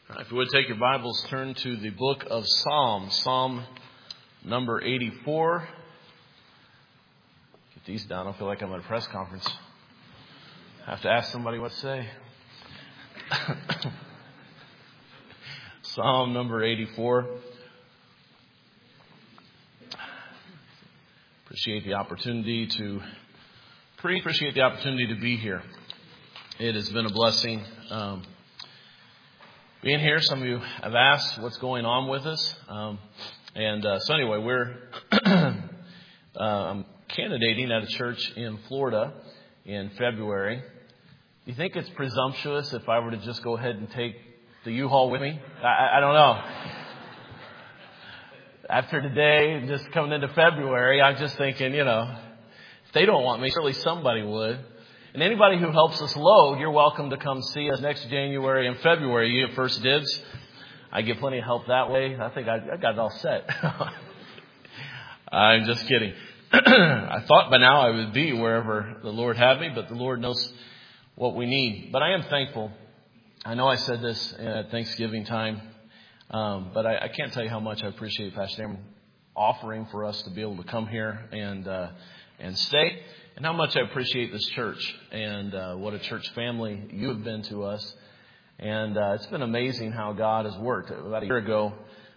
If you would take your Bibles, turn to the book of Psalms, Psalm number 84. Get these down. I feel like I'm at a press conference. I have to ask somebody what to say. Psalm number 84. Appreciate the opportunity to be here. It has been a blessing being here. Some of you have asked what's going on with us. So anyway, we're I'm candidating at a church in Florida in February. Do you think it's presumptuous if I were to just go ahead and take the U-Haul with me? I don't know. After today, just coming into February, I'm just thinking, if they don't want me, surely somebody would. And anybody who helps us load, you're welcome to come see us next January and February. You get first dibs. I get plenty of help that way. I think I got it all set. I'm just kidding. I thought by now I would be wherever the Lord had me, but the Lord knows what we need. But I am thankful. I know I said this at Thanksgiving time, but I can't tell you how much I appreciate Pastor Aaron offering for us to be able to come here and stay. And how much I appreciate this church and what a church family you have been to us. And it's been amazing how God has worked. About a year ago,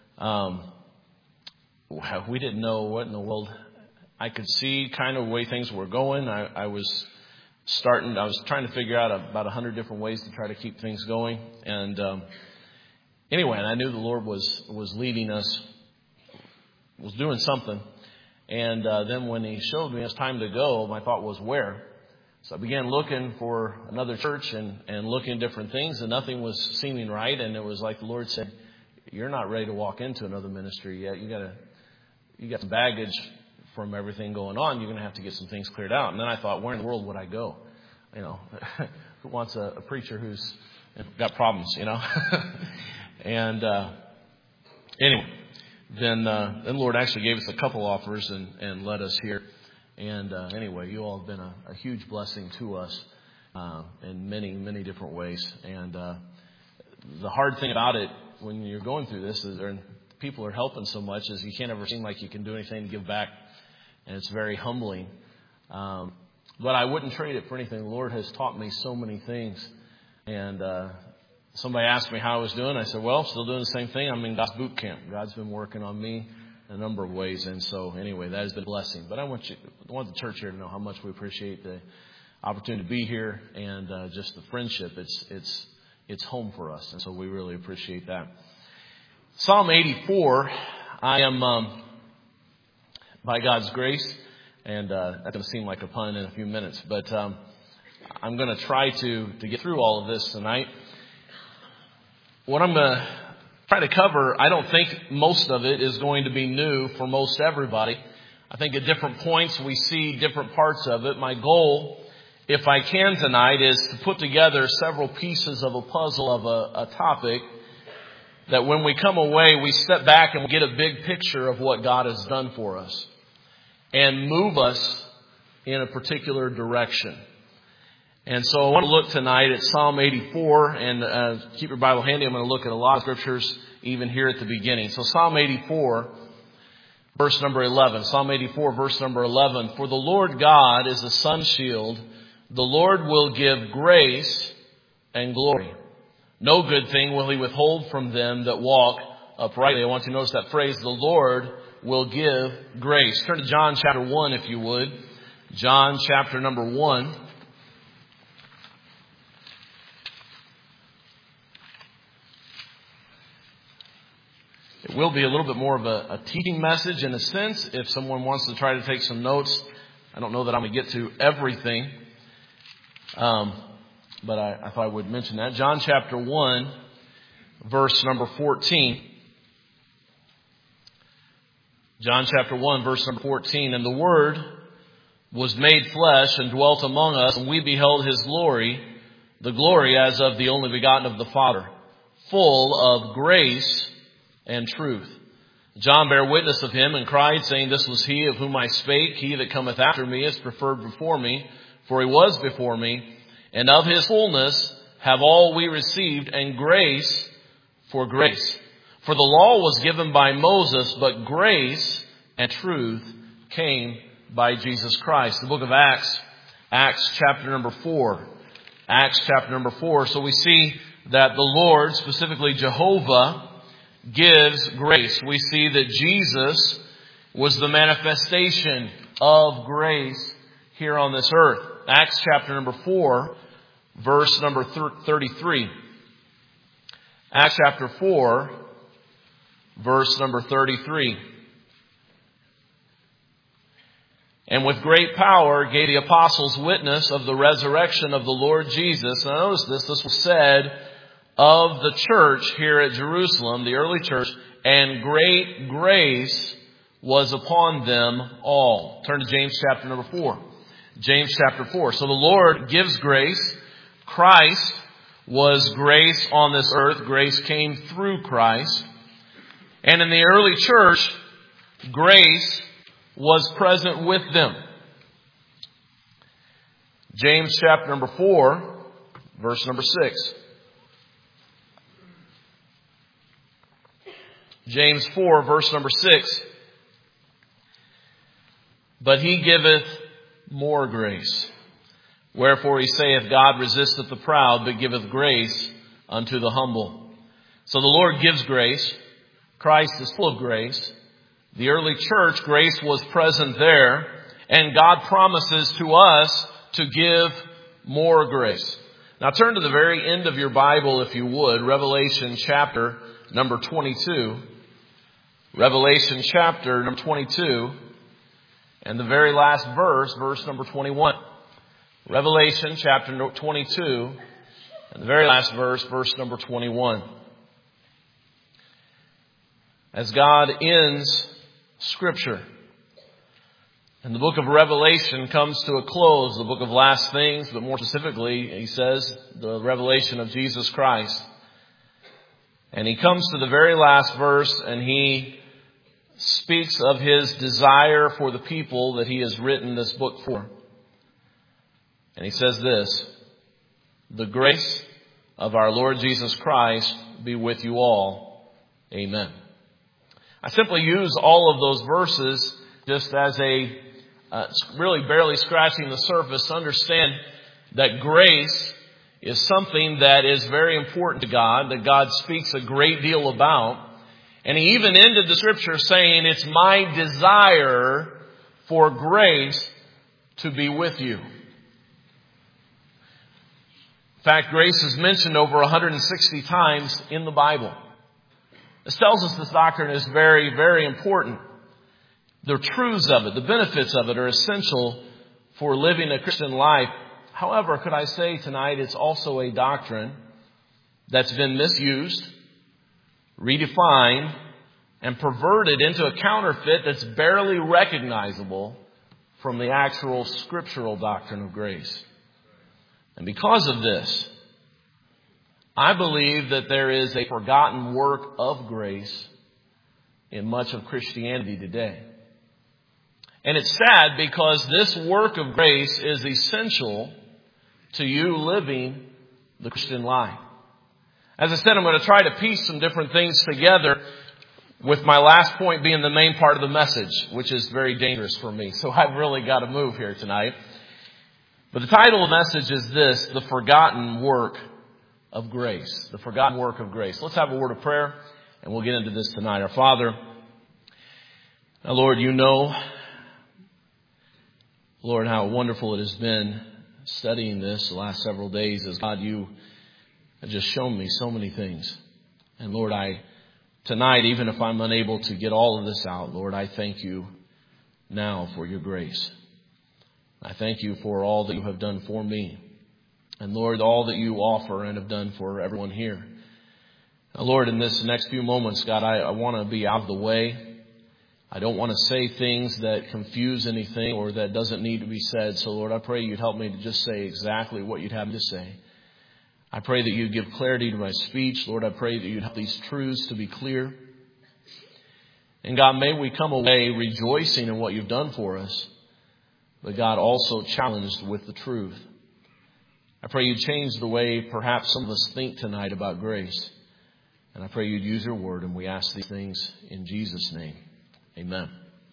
we didn't know what in the world. I could see kind of the way things were going. I was trying to figure out about 100 different ways to try to keep things going. And anyway, I knew the Lord was leading us, was doing something. And then when He showed me it's time to go, my thought was where? So I began looking for another church and looking at different things, and nothing was seeming right. And it was like the Lord said, "You're not ready to walk into another ministry yet. You got some baggage from everything going on. You're going to have to get some things cleared out." And then I thought, where in the world would I go? Who wants a preacher who's got problems? And anyway. Then the Lord actually gave us a couple offers and led us here. And anyway, you all have been a huge blessing to us in many, many different ways. And the hard thing about it when you're going through this is people are helping so much is you can't ever seem like you can do anything to give back. And it's very humbling. But I wouldn't trade it for anything. The Lord has taught me so many things. And somebody asked me how I was doing. I said, well, still doing the same thing. I'm in God's boot camp. God's been working on me in a number of ways. And so anyway, that has been a blessing. But I want the church here to know how much we appreciate the opportunity to be here and just the friendship. It's home for us. And so we really appreciate that. Psalm 84, I am, by God's grace, and that's going to seem like a pun in a few minutes, but I'm going to try to get through all of this tonight. What I'm going to try to cover, I don't think most of it is going to be new for most everybody. I think at different points we see different parts of it. My goal, if I can tonight, is to put together several pieces of a puzzle of a topic that when we come away, we step back and we get a big picture of what God has done for us and move us in a particular direction. And so I want to look tonight at Psalm 84, and keep your Bible handy. I'm going to look at a lot of scriptures even here at the beginning. So Psalm 84, verse number 11. Psalm 84, verse number 11. For the Lord God is a sun shield. The Lord will give grace and glory. No good thing will He withhold from them that walk uprightly. I want you to notice that phrase, the Lord will give grace. Turn to John chapter 1, if you would. John chapter number 1. It will be a little bit more of a teaching message in a sense. If someone wants to try to take some notes, I don't know that I'm going to get to everything. But I thought I would mention that. John chapter 1, verse number 14. John chapter 1, verse number 14. And the Word was made flesh and dwelt among us, and we beheld His glory, the glory as of the only begotten of the Father, full of grace and truth. John bare witness of Him and cried, saying, This was He of whom I spake. He that cometh after me is preferred before me, for He was before me. And of His fullness have all we received, and grace for grace. For the law was given by Moses, but grace and truth came by Jesus Christ. The book of Acts chapter number 4. Acts chapter number 4. So we see that the Lord, specifically Jehovah, gives grace. We see that Jesus was the manifestation of grace here on this earth. Acts chapter number 4, verse number 33. Acts chapter 4, verse number 33. And with great power gave the apostles witness of the resurrection of the Lord Jesus. Now notice this was said of the church here at Jerusalem, the early church, and great grace was upon them all. Turn to James chapter number 4. James chapter 4. So the Lord gives grace. Christ was grace on this earth. Grace came through Christ. And in the early church, grace was present with them. James chapter number 4, verse number 6. James 4, verse number 6. But he giveth more grace. Wherefore he saith, God resisteth the proud, but giveth grace unto the humble. So the Lord gives grace. Christ is full of grace. The early church, grace was present there. And God promises to us to give more grace. Now turn to the very end of your Bible, if you would. Revelation chapter number 22. Revelation chapter number 22. And the very last verse, verse number 21. Revelation chapter 22, and the very last verse, verse number 21. As God ends Scripture, and the book of Revelation comes to a close, the book of last things, but more specifically, he says, the revelation of Jesus Christ. And he comes to the very last verse, and he speaks of his desire for the people that he has written this book for. And he says this, the grace of our Lord Jesus Christ be with you all. Amen. I simply use all of those verses just as a really barely scratching the surface to understand that grace is something that is very important to God, that God speaks a great deal about. And he even ended the scripture saying, it's my desire for grace to be with you. In fact, grace is mentioned over 160 times in the Bible. This tells us this doctrine is very, very important. The truths of it, the benefits of it are essential for living a Christian life. However, could I say tonight, it's also a doctrine that's been misused, redefined, and perverted into a counterfeit that's barely recognizable from the actual scriptural doctrine of grace. And because of this, I believe that there is a forgotten work of grace in much of Christianity today. And it's sad because this work of grace is essential to you living the Christian life. As I said, I'm going to try to piece some different things together, with my last point being the main part of the message, which is very dangerous for me. So I've really got to move here tonight. But the title of the message is this, the forgotten work of grace. The forgotten work of grace. Let's have a word of prayer, and we'll get into this tonight. Our Father, now Lord, you know, Lord, how wonderful it has been studying this the last several days. As God, you have just shown me so many things. And Lord, tonight, even if I'm unable to get all of this out, Lord, I thank you now for your grace. I thank you for all that you have done for me. And Lord, all that you offer and have done for everyone here. Now, Lord, in this next few moments, God, I want to be out of the way. I don't want to say things that confuse anything or that doesn't need to be said. So, Lord, I pray you'd help me to just say exactly what you'd have me to say. I pray that you'd give clarity to my speech. Lord, I pray that you'd help these truths to be clear. And God, may we come away rejoicing in what you've done for us, but God, also challenged with the truth. I pray you change the way perhaps some of us think tonight about grace. And I pray you'd use your word, and we ask these things in Jesus' name. Amen.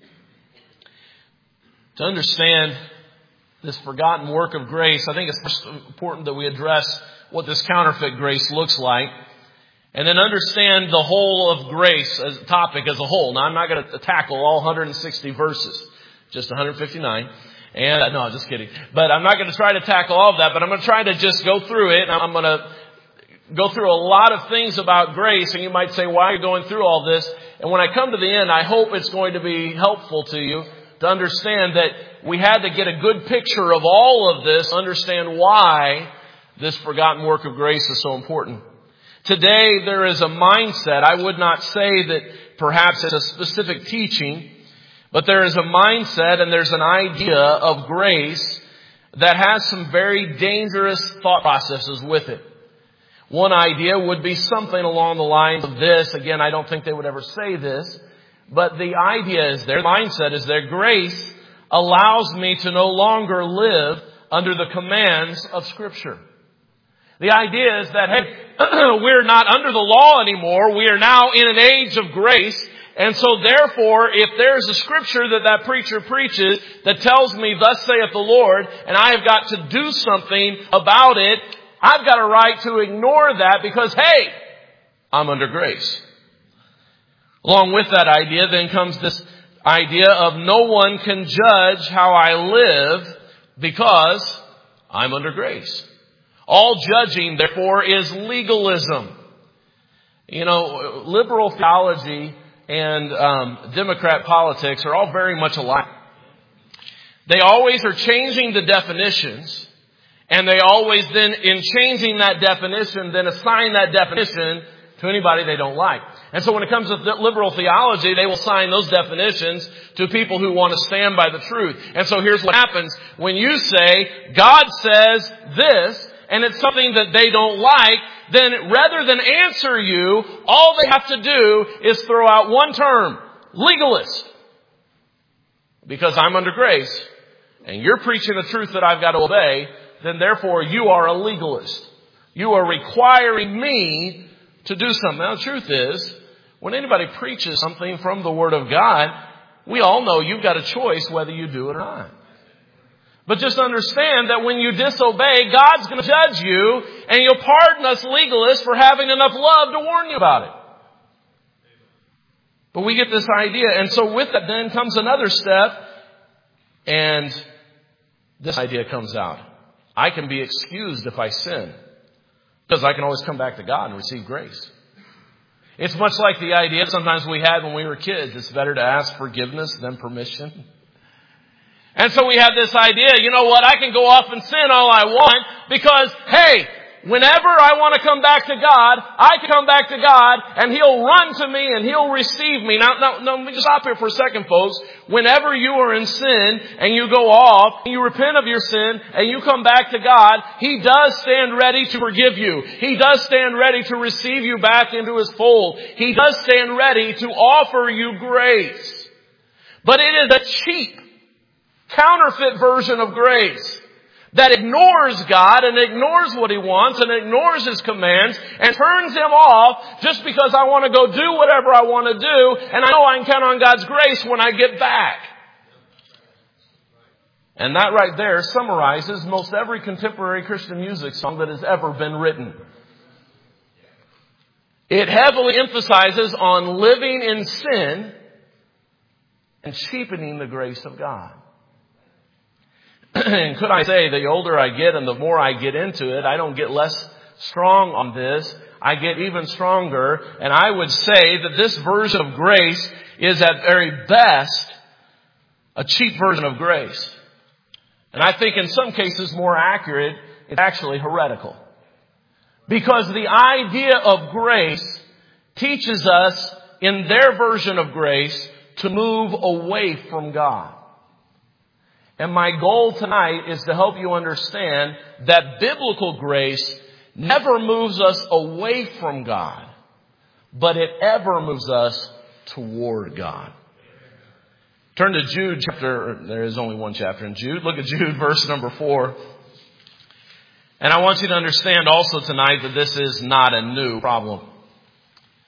To understand this forgotten work of grace, I think it's important that we address what this counterfeit grace looks like, and then understand the whole of grace as a topic as a whole. Now, I'm not going to tackle all 160 verses, just 159. And no, just kidding. But I'm not going to try to tackle all of that, but I'm going to try to just go through it. I'm going to go through a lot of things about grace, and you might say, why are you going through all this? And when I come to the end, I hope it's going to be helpful to you to understand that we had to get a good picture of all of this, understand why this forgotten work of grace is so important. Today, there is a mindset. I would not say that perhaps it's a specific teaching, but there is a mindset and there's an idea of grace that has some very dangerous thought processes with it. One idea would be something along the lines of this. Again, I don't think they would ever say this, but the idea is there, the mindset is there. Grace allows me to no longer live under the commands of Scripture. The idea is that, hey, we're not under the law anymore. We are now in an age of grace. And so therefore, if there's a scripture that preacher preaches that tells me, thus saith the Lord, and I have got to do something about it, I've got a right to ignore that because, hey, I'm under grace. Along with that idea then comes this idea of no one can judge how I live because I'm under grace. All judging, therefore, is legalism. You know, liberal theology and Democrat politics are all very much alike. They always are changing the definitions, and they always then, in changing that definition, then assign that definition to anybody they don't like. And so when it comes to liberal theology, they will assign those definitions to people who want to stand by the truth. And so here's what happens. When you say, God says this, and it's something that they don't like, then rather than answer you, all they have to do is throw out one term, legalist. Because I'm under grace, and you're preaching a truth that I've got to obey, then therefore you are a legalist. You are requiring me to do something. Now the truth is, when anybody preaches something from the Word of God, we all know you've got a choice whether you do it or not. But just understand that when you disobey, God's going to judge you, and He'll pardon us legalists for having enough love to warn you about it. But we get this idea, and so with that then comes another step, and this idea comes out. I can be excused if I sin, because I can always come back to God and receive grace. It's much like the idea sometimes we had when we were kids. It's better to ask forgiveness than permission. And so we have this idea, you know what, I can go off and sin all I want because, hey, whenever I want to come back to God, I can come back to God and He'll run to me and He'll receive me. Now, let me just stop here for a second, folks. Whenever you are in sin and you go off and you repent of your sin and you come back to God, He does stand ready to forgive you. He does stand ready to receive you back into His fold. He does stand ready to offer you grace. But it is a cheap, counterfeit version of grace that ignores God and ignores what He wants and ignores His commands and turns Him off just because I want to go do whatever I want to do and I know I can count on God's grace when I get back. And that right there summarizes most every contemporary Christian music song that has ever been written. It heavily emphasizes on living in sin and cheapening the grace of God. And could I say, the older I get and the more I get into it, I don't get less strong on this. I get even stronger. And I would say that this version of grace is at very best a cheap version of grace. And I think in some cases more accurate, it's actually heretical. Because the idea of grace teaches us in their version of grace to move away from God. And my goal tonight is to help you understand that biblical grace never moves us away from God, but it ever moves us toward God. Turn to Jude chapter, there is only one chapter in Jude. Look at Jude verse number 4. And I want you to understand also tonight that this is not a new problem.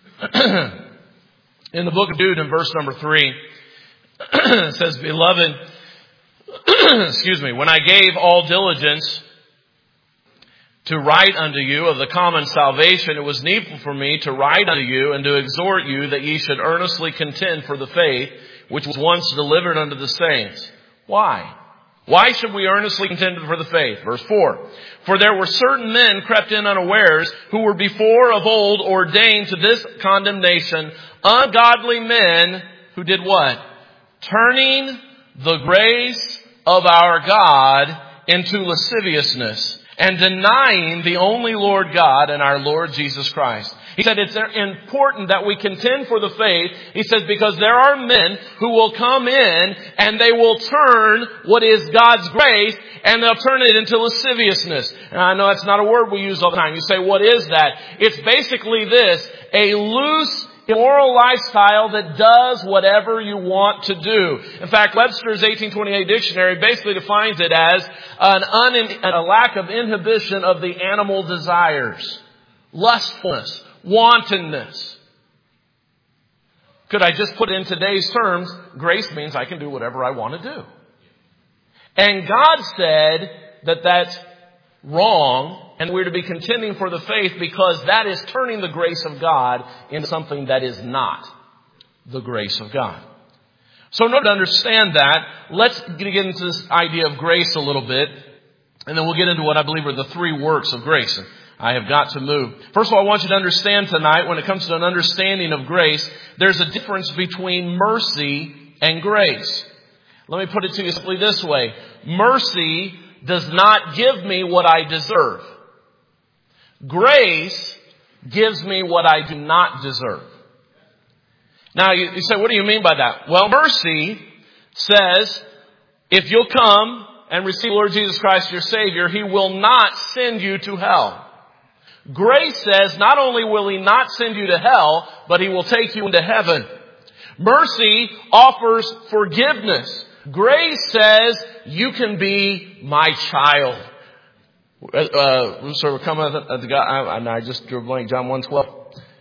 In the book of Jude, in verse number 3, it says, Beloved, excuse me, when I gave all diligence to write unto you of the common salvation, it was needful for me to write unto you and to exhort you that ye should earnestly contend for the faith which was once delivered unto the saints. Why? Why should we earnestly contend for the faith? Verse 4. For there were certain men crept in unawares, who were before of old ordained to this condemnation, ungodly men who did what? Turning the grace of our God into lasciviousness, and denying the only Lord God and our Lord Jesus Christ. He said it's important that we contend for the faith. He says because there are men who will come in and they will turn what is God's grace and they'll turn it into lasciviousness. And I know that's not a word we use all the time. You say, what is that? It's basically this, a loose, immoral lifestyle that does whatever you want to do. In fact, Webster's 1828 dictionary basically defines it as a lack of inhibition of the animal desires, lustfulness, wantonness. Could I just put in today's terms, grace means I can do whatever I want to do. And God said that that's wrong, and we're to be contending for the faith because that is turning the grace of God into something that is not the grace of God. So in order to understand that, let's get into this idea of grace a little bit, and then we'll get into what I believe are the three works of grace. I have got to move. First of all, I want you to understand tonight, when it comes to an understanding of grace, there's a difference between mercy and grace. Let me put it to you simply this way. Mercy does not give me what I deserve. Grace gives me what I do not deserve. Now, you say, what do you mean by that? Well, mercy says, if you'll come and receive Lord Jesus Christ your Savior, He will not send you to hell. Grace says, not only will He not send you to hell, but He will take you into heaven. Mercy offers forgiveness. Grace says, you can be my child. So we're coming at the guy, and I just drew a blank, John 1:12.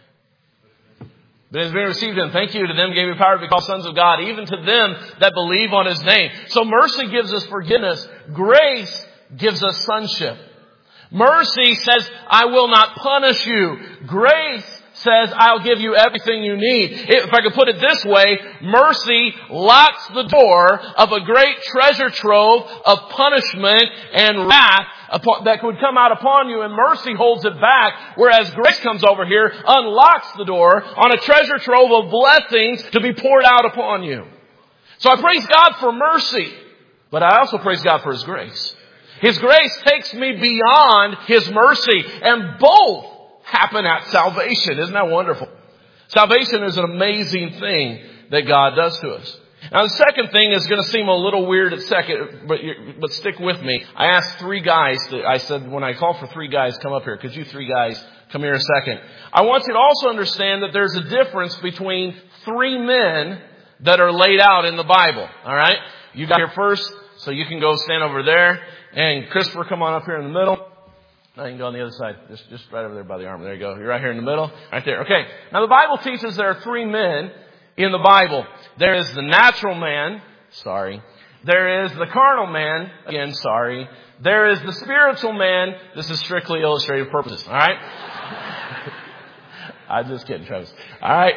But it has been received and thank you to them gave you power to be called sons of God, even to them that believe on His name. So mercy gives us forgiveness. Grace gives us sonship. Mercy says, I will not punish you. Grace says, I'll give you everything you need. If I could put it this way, mercy locks the door of a great treasure trove of punishment and wrath that could come out upon you, and mercy holds it back, whereas grace comes over here, unlocks the door on a treasure trove of blessings to be poured out upon you. So I praise God for mercy, but I also praise God for His grace. His grace takes me beyond His mercy, and both happen at salvation. Isn't that wonderful? Salvation is an amazing thing that God does to us. Now, the second thing is going to seem a little weird at second, but stick with me. I asked three guys, I said, when I call for three guys, come up here. Could you three guys come here a second? I want you to also understand that there's a difference between three men that are laid out in the Bible. All right? You got here first, so you can go stand over there. And Christopher, come on up here in the middle. No, you can go on the other side. Just right over there by the arm. There you go. You're right here in the middle. Right there. Okay. Now the Bible teaches there are three men in the Bible. There is the natural man. Sorry. There is the carnal man. Again, sorry. There is the spiritual man. This is strictly illustrative purposes. All right? I'm just kidding, Travis. All right.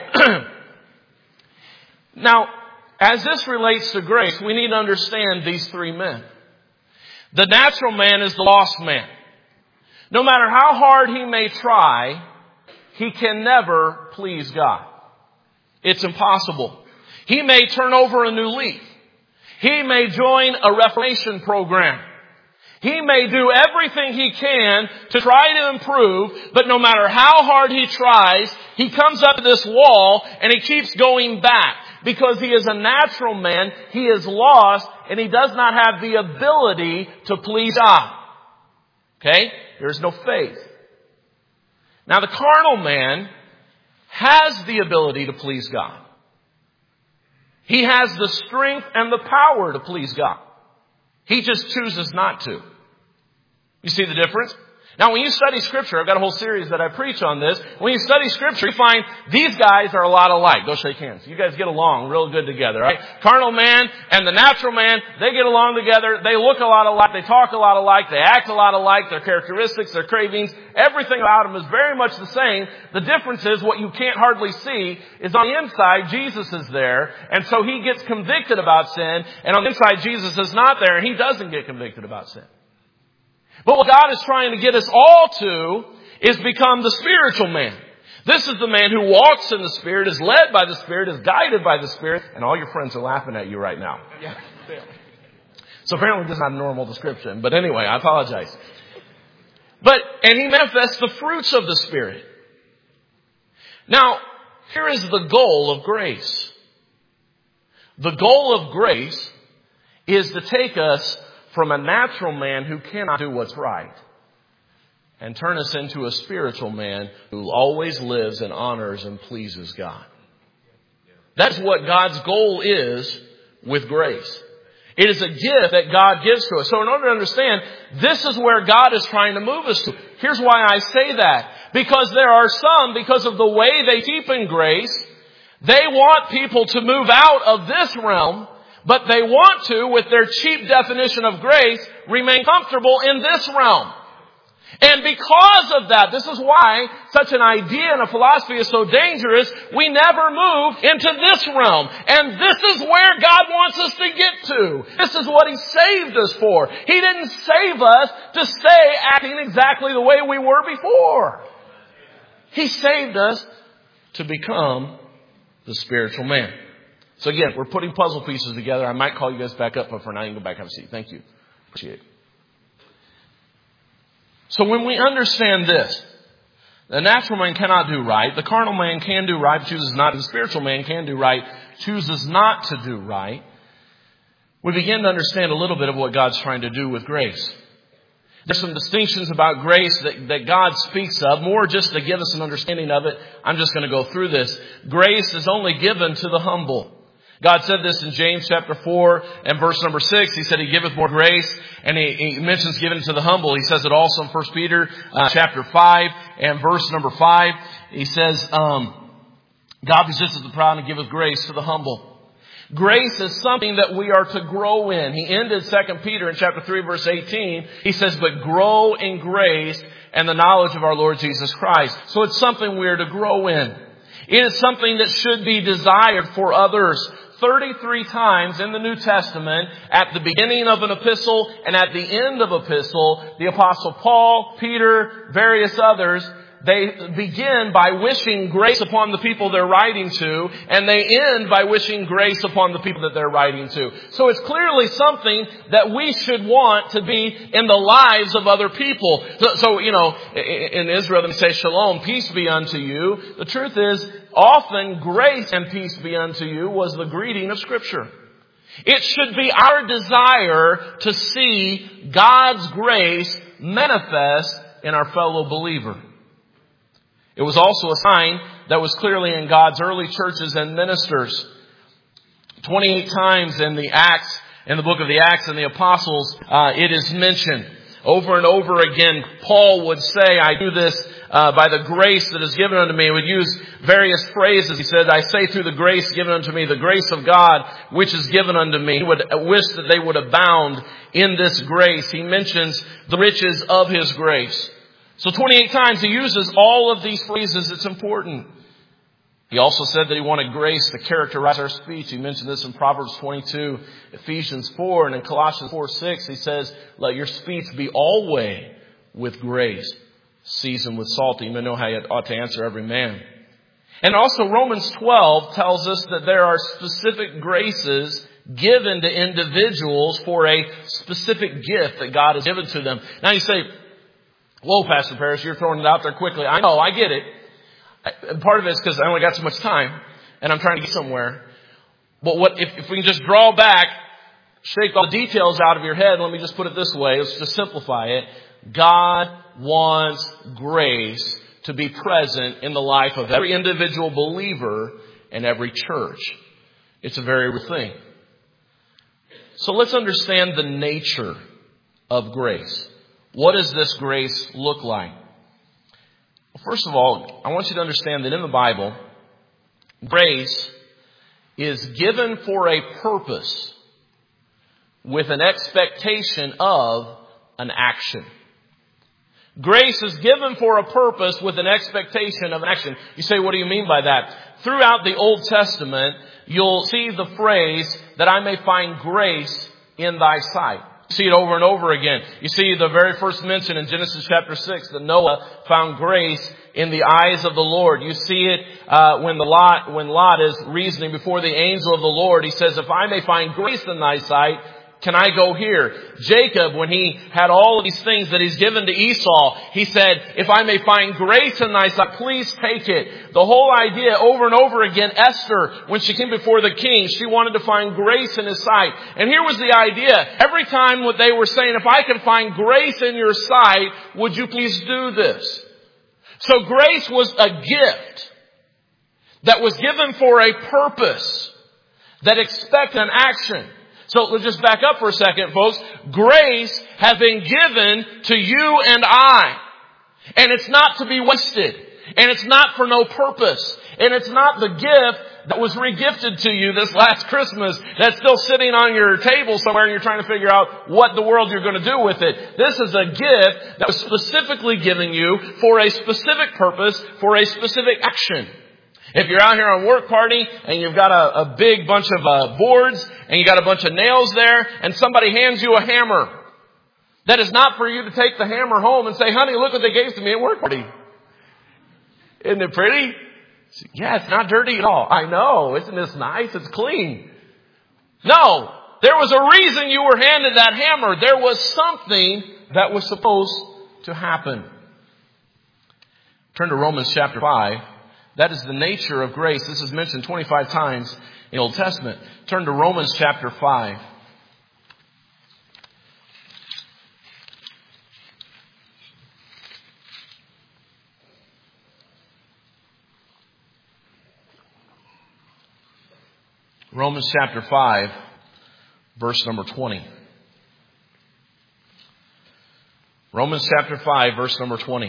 Now, as this relates to grace, we need to understand these three men. The natural man is the lost man. No matter how hard he may try, he can never please God. It's impossible. He may turn over a new leaf. He may join a reformation program. He may do everything he can to try to improve, but no matter how hard he tries, he comes up to this wall and he keeps going back. Because he is a natural man, he is lost, and he does not have the ability to please God. Okay? There's no faith. Now the carnal man has the ability to please God. He has the strength and the power to please God. He just chooses not to. You see the difference? Now, when you study Scripture, I've got a whole series that I preach on this. When you study Scripture, you find these guys are a lot alike. Go shake hands. You guys get along real good together, right? Carnal man and the natural man, they get along together. They look a lot alike. They talk a lot alike. They act a lot alike. Their characteristics, their cravings, everything about them is very much the same. The difference is what you can't hardly see is on the inside, Jesus is there. And so he gets convicted about sin. And on the inside, Jesus is not there. And he doesn't get convicted about sin. But what God is trying to get us all to is become the spiritual man. This is the man who walks in the Spirit, is led by the Spirit, is guided by the Spirit. And all your friends are laughing at you right now. Yeah. So apparently this is not a normal description. But anyway, I apologize. And he manifests the fruits of the Spirit. Now, here is the goal of grace. The goal of grace is to take us from a natural man who cannot do what's right and turn us into a spiritual man who always lives and honors and pleases God. That's what God's goal is with grace. It is a gift that God gives to us. So in order to understand, this is where God is trying to move us to. Here's why I say that. Because there are some, because of the way they keep in grace, they want people to move out of this realm, but they want to, with their cheap definition of grace, remain comfortable in this realm. And because of that, this is why such an idea and a philosophy is so dangerous. We never move into this realm. And this is where God wants us to get to. This is what He saved us for. He didn't save us to stay acting exactly the way we were before. He saved us to become the spiritual man. So again, we're putting puzzle pieces together. I might call you guys back up, but for now you can go back and have a seat. Thank you. Appreciate it. So when we understand this, the natural man cannot do right. The carnal man can do right, but chooses not. The spiritual man can do right, chooses not to do right. We begin to understand a little bit of what God's trying to do with grace. There's some distinctions about grace that God speaks of. More just to give us an understanding of it, I'm just going to go through this. Grace is only given to the humble. God said this in James chapter 4 and verse number 6. He said He giveth more grace. And he mentions giving to the humble. He says it also in 1 Peter chapter 5 and verse number 5. He says, God resisteth the proud and giveth grace to the humble. Grace is something that we are to grow in. He ended 2 Peter in chapter 3 verse 18. He says, but grow in grace and the knowledge of our Lord Jesus Christ. So it's something we are to grow in. It is something that should be desired for others. 33 times in the New Testament, at the beginning of an epistle and at the end of epistle, the Apostle Paul, Peter, various others, they begin by wishing grace upon the people they're writing to, and they end by wishing grace upon the people that they're writing to. So it's clearly something that we should want to be in the lives of other people. So in Israel they say, Shalom, peace be unto you. The truth is, often grace and peace be unto you was the greeting of Scripture. It should be our desire to see God's grace manifest in our fellow believer. It was also a sign that was clearly in God's early churches and ministers. 28 times in the book of the Acts and the Apostles, it is mentioned. Over and over again, Paul would say, I do this by the grace that is given unto me. He would use various phrases. He said, I say through the grace given unto me, the grace of God which is given unto me. He would wish that they would abound in this grace. He mentions the riches of His grace. So 28 times he uses all of these phrases. It's important. He also said that he wanted grace to characterize our speech. He mentioned this in Proverbs 22, Ephesians 4, and in Colossians 4:6. He says, let your speech be always with grace, seasoned with salt. You may know how you ought to answer every man. And also Romans 12 tells us that there are specific graces given to individuals for a specific gift that God has given to them. Now you say, whoa, Pastor Parrish, you're throwing it out there quickly. I know, I get it. Part of it is because I only got so much time and I'm trying to get somewhere. But if we can just draw back, shake all the details out of your head, let me just put it this way. Let's just simplify it. God wants grace to be present in the life of every individual believer and every church. It's a very real thing. So let's understand the nature of grace. What does this grace look like? Well, first of all, I want you to understand that in the Bible, grace is given for a purpose with an expectation of an action. Grace is given for a purpose with an expectation of an action. You say, what do you mean by that? Throughout the Old Testament, you'll see the phrase that I may find grace in thy sight. You see it over and over again. You see the very first mention in Genesis chapter 6 that Noah found grace in the eyes of the Lord. You see it when Lot is reasoning before the angel of the Lord. He says, if I may find grace in thy sight, can I go here? Jacob, when he had all of these things that he's given to Esau, he said, if I may find grace in thy sight, please take it. The whole idea over and over again, Esther, when she came before the king, she wanted to find grace in his sight. And here was the idea. Every time what they were saying, if I can find grace in your sight, would you please do this? So grace was a gift that was given for a purpose that expected an action. So let's just back up for a second, folks. Grace has been given to you and I. And it's not to be wasted. And it's not for no purpose. And it's not the gift that was re-gifted to you this last Christmas that's still sitting on your table somewhere and you're trying to figure out what the world you're going to do with it. This is a gift that was specifically given you for a specific purpose, for a specific action. If you're out here on work party and you've got a big bunch of boards and you got a bunch of nails there and somebody hands you a hammer, that is not for you to take the hammer home and say, honey, look what they gave to me at work party. Isn't it pretty? Yeah, it's not dirty at all. I know. Isn't this nice? It's clean. No, there was a reason you were handed that hammer. There was something that was supposed to happen. Turn to Romans chapter 5. That is the nature of grace. This is mentioned 25 times in the Old Testament. Turn to Romans chapter 5. Romans chapter 5, verse number 20. Romans chapter 5, verse number 20.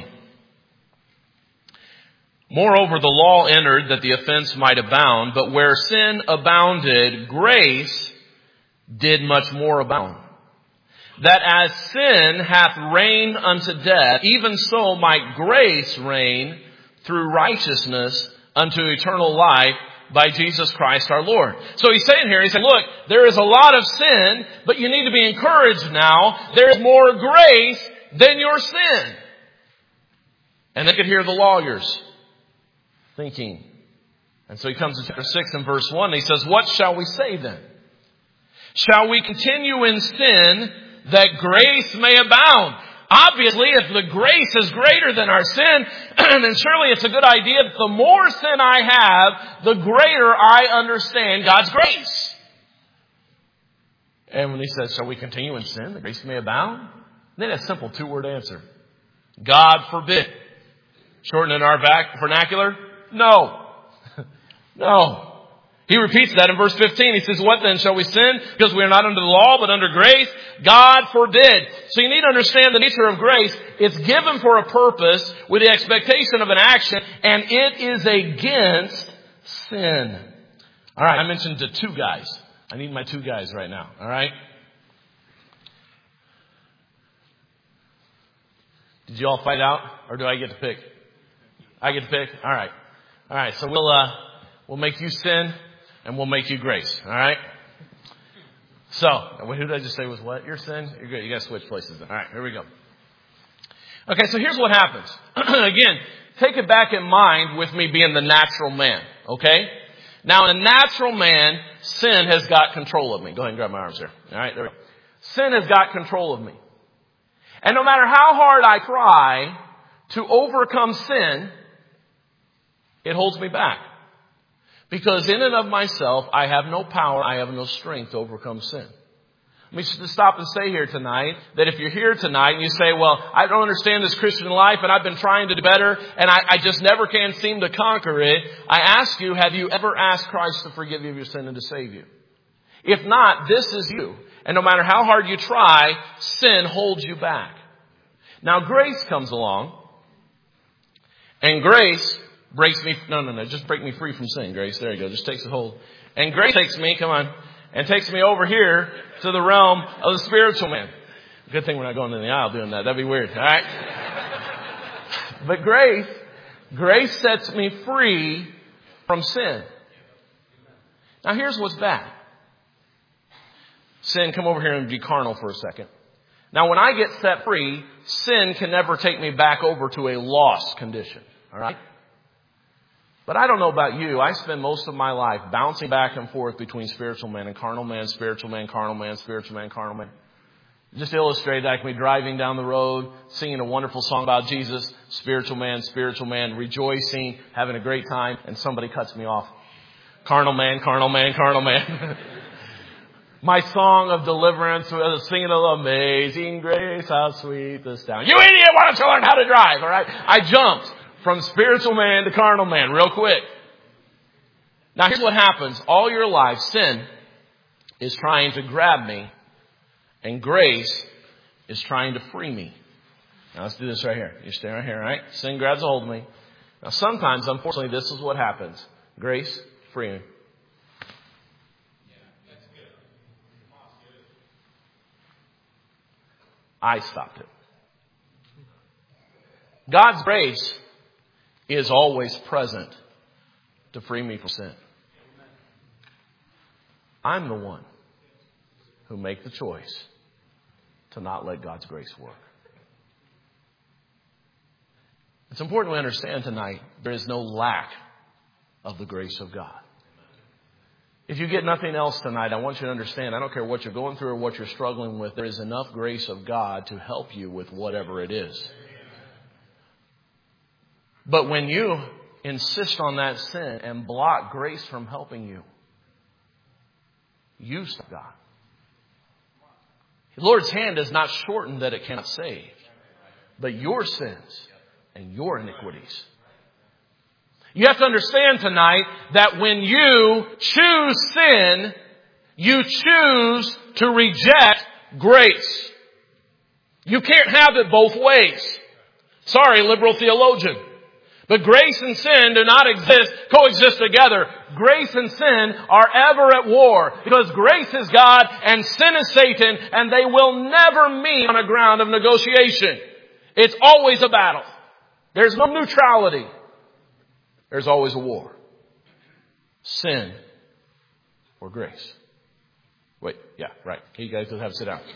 Moreover, the law entered that the offense might abound, but where sin abounded, grace did much more abound. That as sin hath reigned unto death, even so might grace reign through righteousness unto eternal life by Jesus Christ our Lord. So he's saying here, he's saying, look, there is a lot of sin, but you need to be encouraged now. There is more grace than your sin. And they could hear the lawyers thinking. And so he comes to chapter 6 and verse 1. And he says, what shall we say then? Shall we continue in sin that grace may abound? Obviously, if the grace is greater than our sin, then surely it's a good idea that the more sin I have, the greater I understand God's grace. And when he says, shall we continue in sin that grace may abound? Then a simple two-word answer. God forbid. Shortened in our vernacular, no. No. He repeats that in verse 15. He says, what then? Shall we sin because we are not under the law but under grace? God forbid. So you need to understand the nature of grace. It's given for a purpose with the expectation of an action, and it is against sin. All right, I mentioned the two guys. I need my two guys right now. All right? Did you all fight out, or do I get to pick? I get to pick? All right. All right, so we'll make you sin, and we'll make you grace. All right? So, who did I just say was what? Your sin? You're good. You got to switch places. All right, here we go. Okay, so here's what happens. Again, take it back in mind with me being the natural man. Okay? Now, in a natural man, sin has got control of me. Go ahead and grab my arms here. All right, there we go. Sin has got control of me. And no matter how hard I try to overcome sin, it holds me back. Because in and of myself, I have no power, I have no strength to overcome sin. Let me just stop and say here tonight that if you're here tonight and you say, well, I don't understand this Christian life and I've been trying to do better and I just never can seem to conquer it. I ask you, have you ever asked Christ to forgive you of your sin and to save you? If not, this is you. And no matter how hard you try, sin holds you back. Now grace comes along, and grace breaks me, just break me free from sin, grace. There you go, just takes a hold. And grace takes me, and takes me over here to the realm of the spiritual man. Good thing we're not going in the aisle doing that. That'd be weird, all right? But grace sets me free from sin. Now here's what's bad. Sin, come over here and be carnal for a second. Now when I get set free, sin can never take me back over to a lost condition. All right? But I don't know about you. I spend most of my life bouncing back and forth between spiritual man and carnal man, spiritual man, carnal man, spiritual man, carnal man. Just to illustrate, I can be driving down the road, singing a wonderful song about Jesus, spiritual man, rejoicing, having a great time, and somebody cuts me off. Carnal man, carnal man, carnal man. My song of deliverance, singing of Amazing Grace, how sweet the sound. You idiot, why don't you learn how to drive, all right? I jumped from spiritual man to carnal man real quick. Now here's what happens. All your life, sin is trying to grab me, and grace is trying to free me. Now let's do this right here. You stay right here, all right? Sin grabs a hold of me. Now sometimes, unfortunately, this is what happens. Grace, free me. I stopped it. God's grace is always present to free me from sin. I'm the one who make the choice to not let God's grace work. It's important we understand tonight there is no lack of the grace of God. If you get nothing else tonight, I want you to understand, I don't care what you're going through or what you're struggling with, there is enough grace of God to help you with whatever it is. But when you insist on that sin and block grace from helping you, you stop God. The Lord's hand is not shortened that it cannot save, but your sins and your iniquities. You have to understand tonight that when you choose sin, you choose to reject grace. You can't have it both ways. Sorry, liberal theologian. But grace and sin do not coexist together. Grace and sin are ever at war because grace is God and sin is Satan, and they will never meet on a ground of negotiation. It's always a battle. There's no neutrality. There's always a war. Sin or grace. Wait, yeah, right. You guys will have to sit down.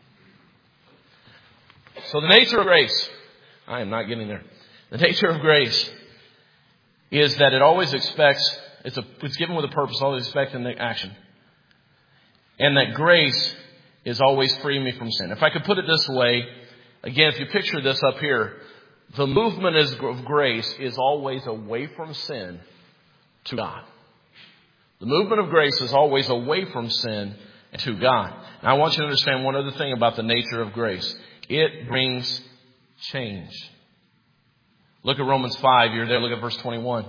So the nature of grace, I am not getting there. The nature of grace is that it always expects, it's given with a purpose, always expecting the action. And that grace is always freeing me from sin. If I could put it this way, again, if you picture this up here, the movement of grace is always away from sin to God. The movement of grace is always away from sin to God. Now I want you to understand one other thing about the nature of grace. It brings change. Look at Romans 5. You're there. Look at verse 21.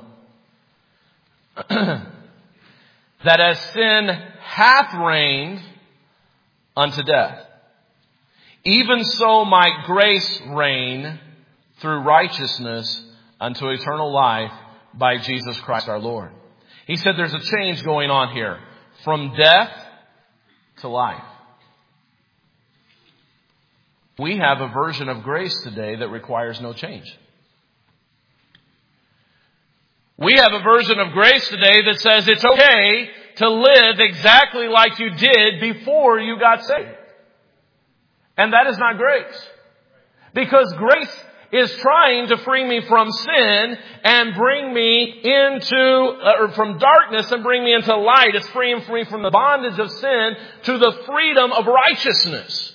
That as sin hath reigned unto death, even so might grace reign through righteousness unto eternal life by Jesus Christ our Lord. He said there's a change going on here. From death to life. We have a version of grace today that requires no change. We have a version of grace today that says it's okay to live exactly like you did before you got saved. And that is not grace. Because grace is trying to free me from sin and bring me from darkness and bring me into light. It's freeing me from the bondage of sin to the freedom of righteousness.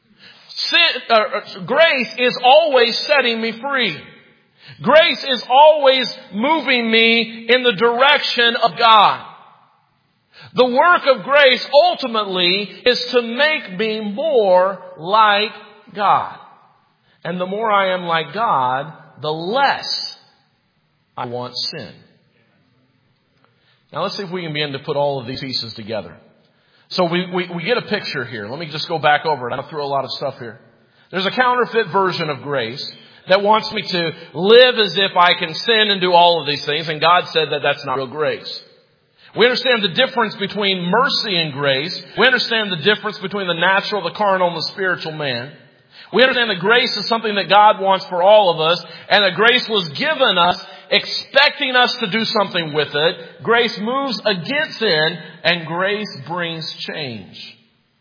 Grace is always setting me free. Grace is always moving me in the direction of God. The work of grace ultimately is to make me more like God. And the more I am like God, the less I want sin. Now let's see if we can begin to put all of these pieces together. So we get a picture here. Let me just go back over it. I'm going to throw a lot of stuff here. There's a counterfeit version of grace that wants me to live as if I can sin and do all of these things. And God said that that's not real grace. We understand the difference between mercy and grace. We understand the difference between the natural, the carnal, and the spiritual man. We understand that grace is something that God wants for all of us, and that grace was given us expecting us to do something with it. Grace moves against sin, and grace brings change.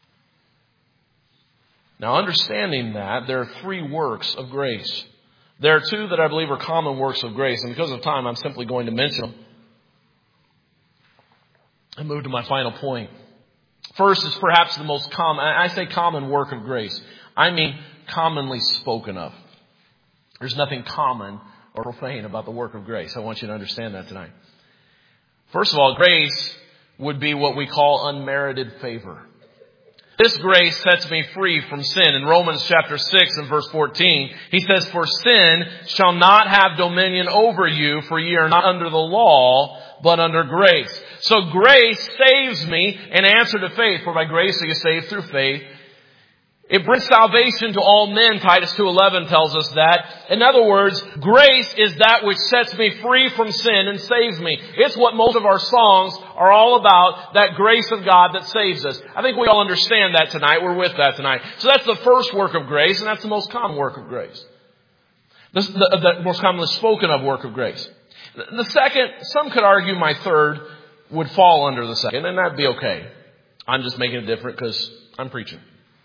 Now, understanding that, there are 3 works of grace. There are 2 that I believe are common works of grace, and because of time, I'm simply going to mention them. I move to my final point. First is perhaps the most common, I say common work of grace. I mean commonly spoken of. There's nothing common or profane about the work of grace. I want you to understand that tonight. First of all, grace would be what we call unmerited favor. This grace sets me free from sin. In Romans chapter 6 and verse 14, he says, "For sin shall not have dominion over you, for ye are not under the law, but under grace." So grace saves me in answer to faith. For by grace are you saved through faith. It brings salvation to all men, Titus 2:11 tells us that. In other words, grace is that which sets me free from sin and saves me. It's what most of our songs are all about, that grace of God that saves us. I think we all understand that tonight. We're with that tonight. So that's the first work of grace, and that's the most common work of grace. The most commonly spoken of work of grace. The second, some could argue my third would fall under the second, and that'd be okay. I'm just making it different because I'm preaching.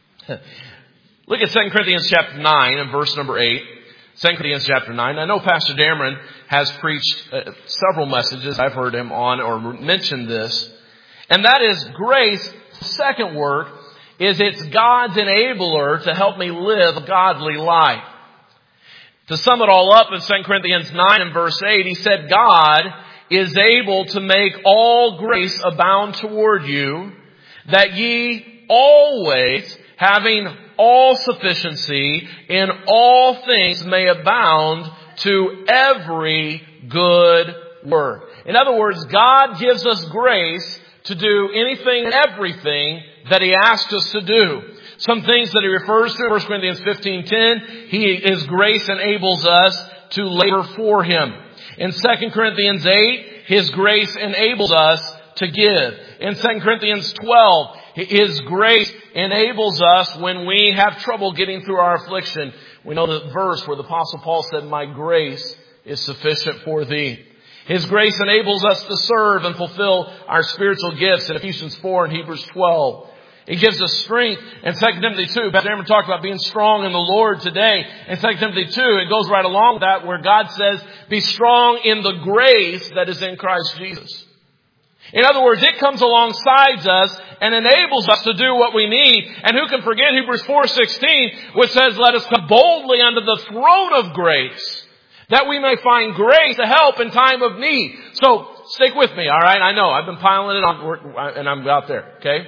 Look at 2 Corinthians chapter 9 and verse number 8. 2 Corinthians chapter 9. I know Pastor Dameron has preached several messages. I've heard him on or mentioned this. And that is grace. The second work is it's God's enabler to help me live a godly life. To sum it all up in 2 Corinthians 9 and verse 8, he said, "God is able to make all grace abound toward you, that ye always, having all sufficiency in all things, may abound to every good work." In other words, God gives us grace to do anything and everything that He asks us to do. Some things that He refers to, 1 Corinthians 15:10, His grace enables us to labor for Him. In 2 Corinthians 8, His grace enables us to give. In 2 Corinthians 12, His grace enables us when we have trouble getting through our affliction. We know the verse where the Apostle Paul said, "My grace is sufficient for thee." His grace enables us to serve and fulfill our spiritual gifts in Ephesians 4 and Hebrews 12. It gives us strength. In 2 Timothy 2, Pastor Aaron talked about being strong in the Lord today. In 2 Timothy 2, it goes right along with that where God says, "Be strong in the grace that is in Christ Jesus." In other words, it comes alongside us and enables us to do what we need. And who can forget Hebrews 4:16, which says, "Let us come boldly unto the throne of grace, that we may find grace to help in time of need." So stick with me, all right? I know I've been piling it on and I'm out there, okay?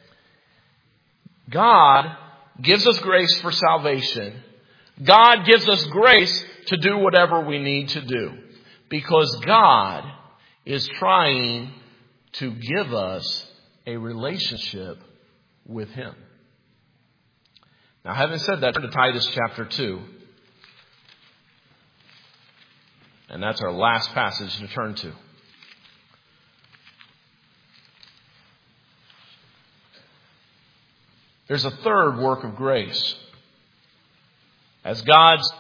God gives us grace for salvation. God gives us grace to do whatever we need to do, because God is trying to give us a relationship with Him. Now, having said that, turn to Titus chapter 2. And that's our last passage to turn to. There's a third work of grace. As God's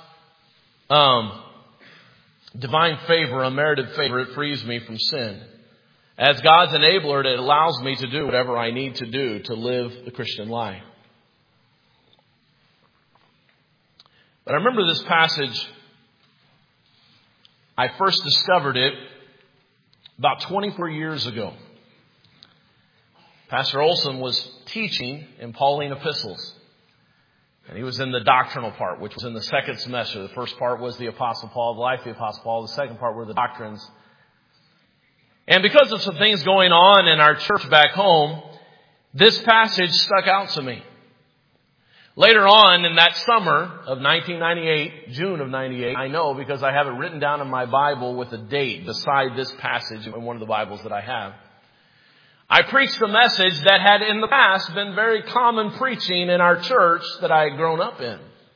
divine favor, unmerited favor, it frees me from sin. As God's enabler, it allows me to do whatever I need to do to live the Christian life. But I remember this passage, I first discovered it about 24 years ago. Pastor Olson was teaching in Pauline epistles. And he was in the doctrinal part, which was in the second semester. The first part was the Apostle Paul, the life of the Apostle Paul. The second part were the doctrines. And because of some things going on in our church back home, this passage stuck out to me. Later on in that summer of 1998, June of 98, I know because I have it written down in my Bible with a date beside this passage in one of the Bibles that I have. I preached a message that had in the past been very common preaching in our church that I had grown up in.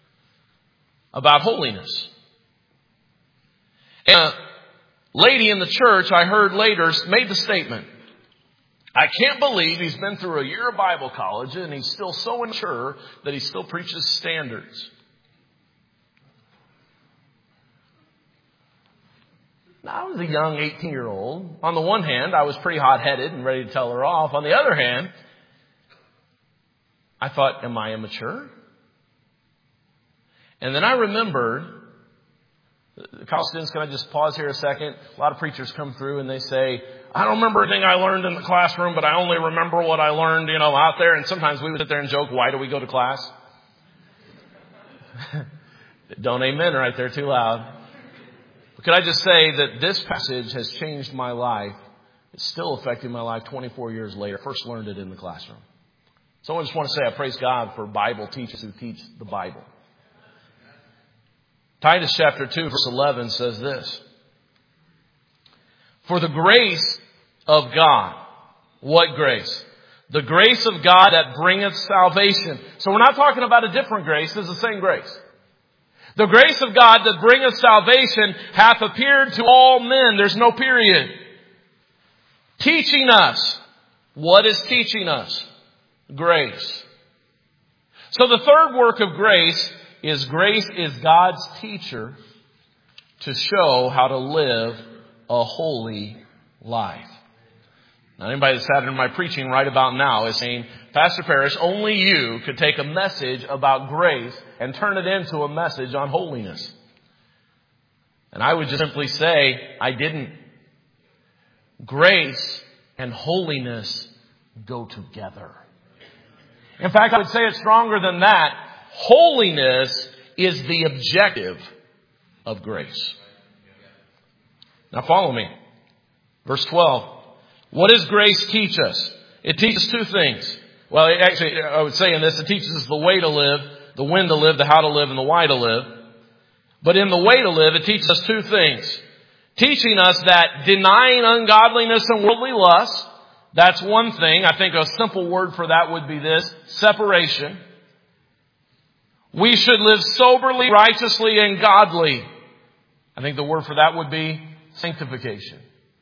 about holiness. And a lady in the church, I heard later, made the statement, I can't believe he's been through a year of Bible college and he's still so immature that he still preaches standards. Now, I was a young 18-year-old. On the one hand, I was pretty hot-headed and ready to tell her off. On the other hand, I thought, am I immature? And then I remembered, college students, can I just pause here a second? A lot of preachers come through and they say, I don't remember everything I learned in the classroom, but I only remember what I learned, out there. And sometimes we would sit there and joke, why do we go to class? Don't amen right there too loud. But could I just say that this passage has changed my life. It's still affecting my life 24 years later. First learned it in the classroom. So I just want to say I praise God for Bible teachers who teach the Bible. Titus chapter 2 verse 11 says this. For the grace of God. What grace? The grace of God that bringeth salvation. So we're not talking about a different grace. It's the same grace. The grace of God that bringeth salvation hath appeared to all men. There's no period. Teaching us. What is teaching us? Grace. So the third work of grace is God's teacher to show how to live a holy life. Now, anybody that's sat in my preaching right about now is saying, Pastor Parrish, only you could take a message about grace and turn it into a message on holiness. And I would just simply say, I didn't. Grace and holiness go together. In fact, I would say it stronger than that. Holiness is the objective of grace. Now follow me. Verse 12. What does grace teach us? It teaches two things. Well, actually, I would say in this, it teaches us the way to live, the when to live, the how to live, and the why to live. But in the way to live, it teaches us two things. Teaching us that denying ungodliness and worldly lust, that's one thing. I think a simple word for that would be this, separation. We should live soberly, righteously, and godly. I think the word for that would be sanctification.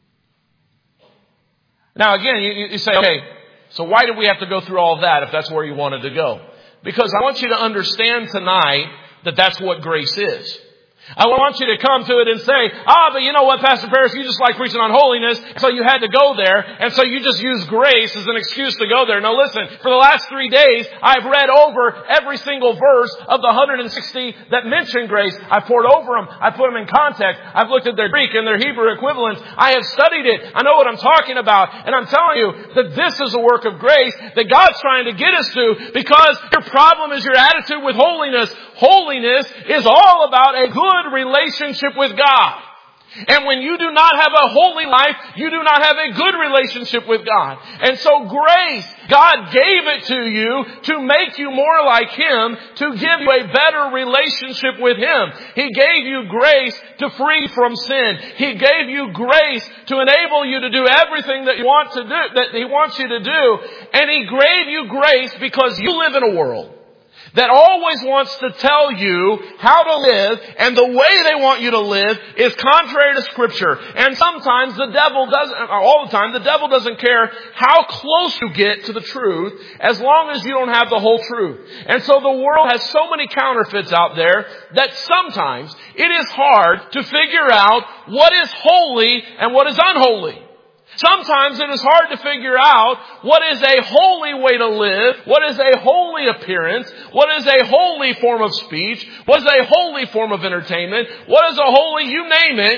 Now again, you say, okay, so why did we have to go through all of that if that's where you wanted to go? Because I want you to understand tonight that that's what grace is. I want you to come to it and say, but you know what, Pastor Parrish, you just like preaching on holiness, so you had to go there, and so you just use grace as an excuse to go there. Now listen, for the last 3 days, I've read over every single verse of the 160 that mention grace. I poured over them. I put them in context. I've looked at their Greek and their Hebrew equivalents. I have studied it. I know what I'm talking about. And I'm telling you that this is a work of grace that God's trying to get us to, because your problem is your attitude with holiness. Holiness is all about a good relationship with God. And when you do not have a holy life, you do not have a good relationship with God. And so grace, God gave it to you to make you more like Him, to give you a better relationship with Him. He gave you grace to free from sin. He gave you grace to enable you to do everything that you want to do, that He wants you to do. And He gave you grace because you live in a world that always wants to tell you how to live, and the way they want you to live is contrary to Scripture. And sometimes the devil doesn't, or all the time, the devil doesn't care how close you get to the truth, as long as you don't have the whole truth. And so the world has so many counterfeits out there that sometimes it is hard to figure out what is holy and what is unholy. Sometimes it is hard to figure out what is a holy way to live, what is a holy appearance, what is a holy form of speech, what is a holy form of entertainment, what is a holy, you name it,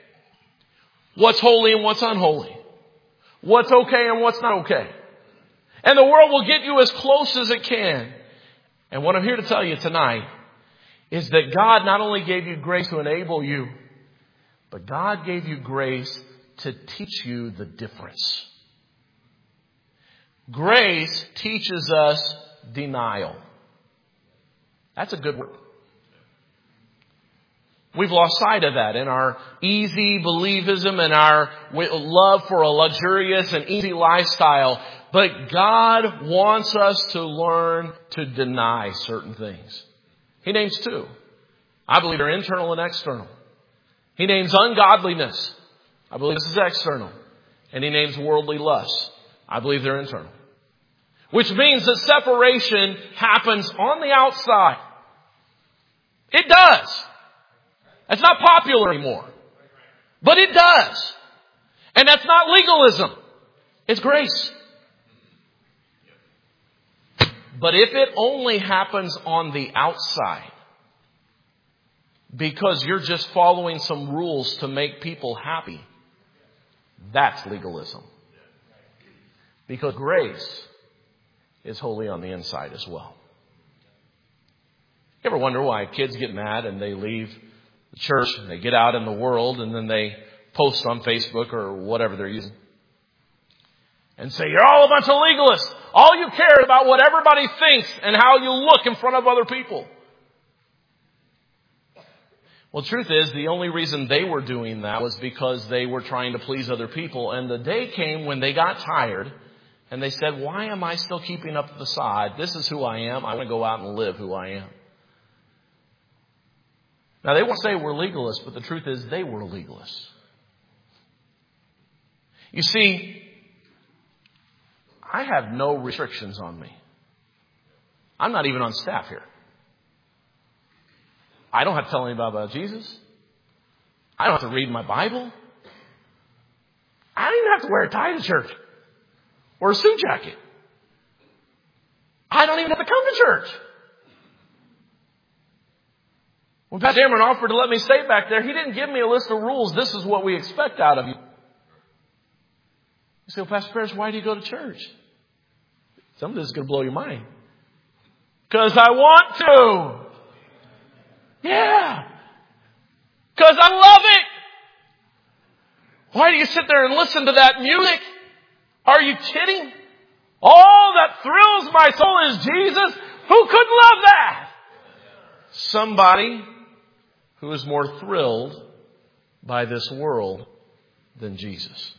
what's holy and what's unholy, what's okay and what's not okay. And the world will get you as close as it can. And what I'm here to tell you tonight is that God not only gave you grace to enable you, but God gave you grace to teach you the difference. Grace teaches us denial. That's a good word. We've lost sight of that in our easy believism and our love for a luxurious and easy lifestyle. But God wants us to learn to deny certain things. He names two. I believe they're internal and external. He names ungodliness. I believe this is external. And he names worldly lust. I believe they're internal. Which means that separation happens on the outside. It does. It's not popular anymore. But it does. And that's not legalism. It's grace. But if it only happens on the outside, because you're just following some rules to make people happy, that's legalism. Because grace is wholly on the inside as well. You ever wonder why kids get mad and they leave the church and they get out in the world and then they post on Facebook or whatever they're using and say, you're all a bunch of legalists. All you care about what everybody thinks and how you look in front of other people. Well, the truth is, the only reason they were doing that was because they were trying to please other people. And the day came when they got tired and they said, why am I still keeping up the facade? This is who I am. I want to go out and live who I am. Now, they won't say we're legalists, but the truth is they were legalists. You see, I have no restrictions on me. I'm not even on staff here. I don't have to tell anybody about Jesus. I don't have to read my Bible. I don't even have to wear a tie to church or a suit jacket. I don't even have to come to church. When Pastor Cameron offered to let me stay back there, he didn't give me a list of rules. This is what we expect out of you. You say, well, Pastor Parrish, why do you go to church? Some of this is going to blow your mind. Because I want to. Yeah. Because I love it. Why do you sit there and listen to that music? Are you kidding? All that thrills my soul is Jesus. Who couldn't love that? Somebody who is more thrilled by this world than Jesus.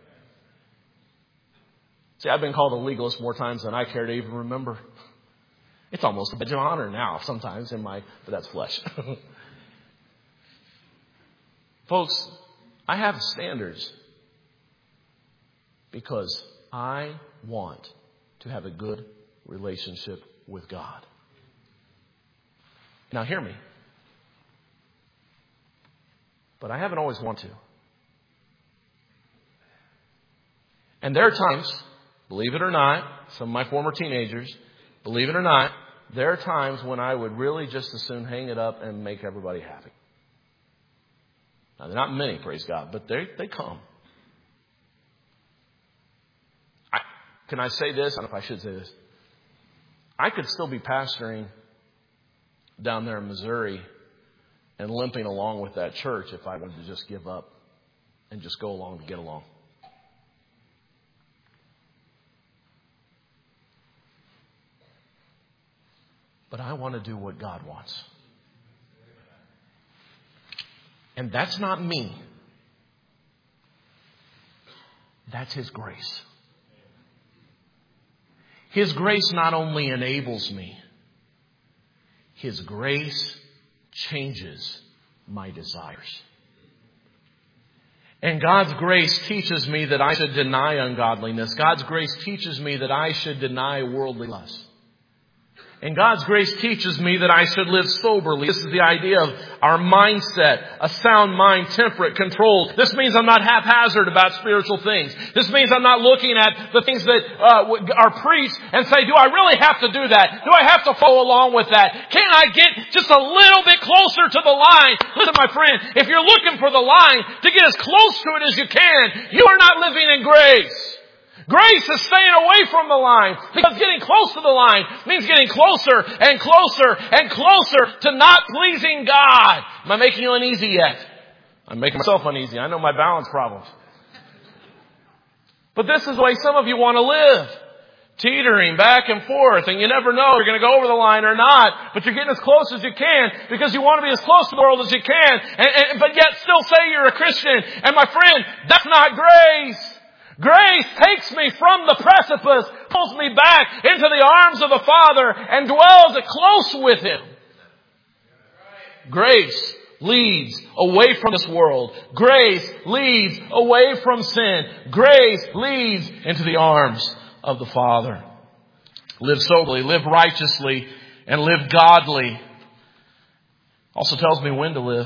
See, I've been called a legalist more times than I care to even remember. It's almost a badge of honor now sometimes but that's flesh. Folks, I have standards because I want to have a good relationship with God. Now hear me. But I haven't always wanted to. And there are times, believe it or not, some of my former teenagers, believe it or not, there are times when I would really just as soon hang it up and make everybody happy. Now, they're not many, praise God, but they come. Can I say this? I don't know if I should say this. I could still be pastoring down there in Missouri and limping along with that church if I wanted to just give up and just go along to get along. But I want to do what God wants. And that's not me. That's His grace. His grace not only enables me, His grace changes my desires. And God's grace teaches me that I should deny ungodliness. God's grace teaches me that I should deny worldly lust. And God's grace teaches me that I should live soberly. This is the idea of our mindset, a sound mind, temperate, controlled. This means I'm not haphazard about spiritual things. This means I'm not looking at the things that are preached and say, do I really have to do that? Do I have to follow along with that? Can I get just a little bit closer to the line? Listen, my friend, if you're looking for the line to get as close to it as you can, you are not living in grace. Grace is staying away from the line, because getting close to the line means getting closer and closer and closer to not pleasing God. Am I making you uneasy yet? I'm making myself uneasy. I know my balance problems. But this is the way some of you want to live. Teetering back and forth, and you never know if you're going to go over the line or not, but you're getting as close as you can because you want to be as close to the world as you can, but yet still say you're a Christian. And my friend, that's not grace. Grace takes me from the precipice, pulls me back into the arms of the Father, and dwells close with Him. Grace leads away from this world. Grace leads away from sin. Grace leads into the arms of the Father. Live soberly, live righteously, and live godly. Also tells me when to live.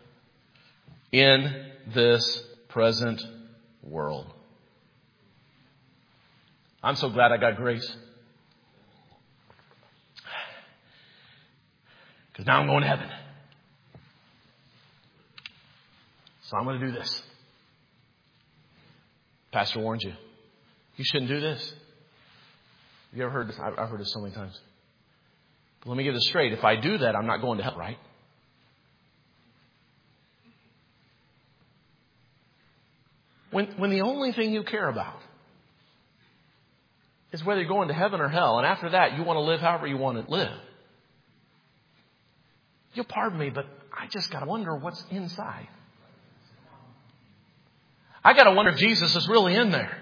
In this present world. I'm so glad I got grace. Because now I'm going to heaven. So I'm going to do this. Pastor warned you. You shouldn't do this. Have you ever heard this? I've heard this so many times. But let me get this straight. If I do that, I'm not going to hell, right? When the only thing you care about is whether you're going to heaven or hell, and after that you want to live however you want to live. You'll pardon me, but I just got to wonder what's inside. I got to wonder if Jesus is really in there.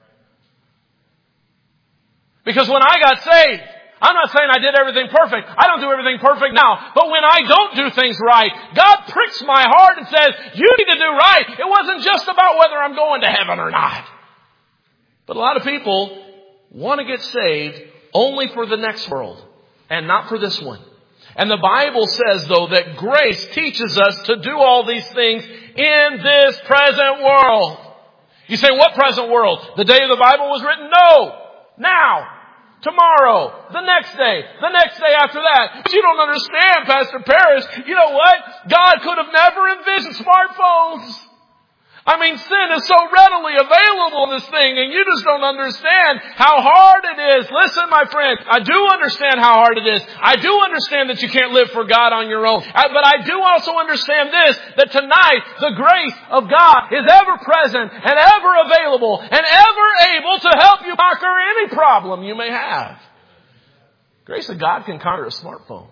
Because when I got saved, I'm not saying I did everything perfect. I don't do everything perfect now. But when I don't do things right, God pricks my heart and says, you need to do right. It wasn't just about whether I'm going to heaven or not. But a lot of people want to get saved only for the next world and not for this one. And the Bible says, though, that grace teaches us to do all these things in this present world. You say, what present world? The day the Bible was written? No. Now. Tomorrow. The next day. The next day after that. But you don't understand, Pastor Parrish. You know what? God could have never envisioned smartphones. I mean, sin is so readily available in this thing, and you just don't understand how hard it is. Listen, my friend, I do understand how hard it is. I do understand that you can't live for God on your own. But I do also understand this, that tonight the grace of God is ever present and ever available and ever able to help you conquer any problem you may have. Grace of God can conquer a smartphone.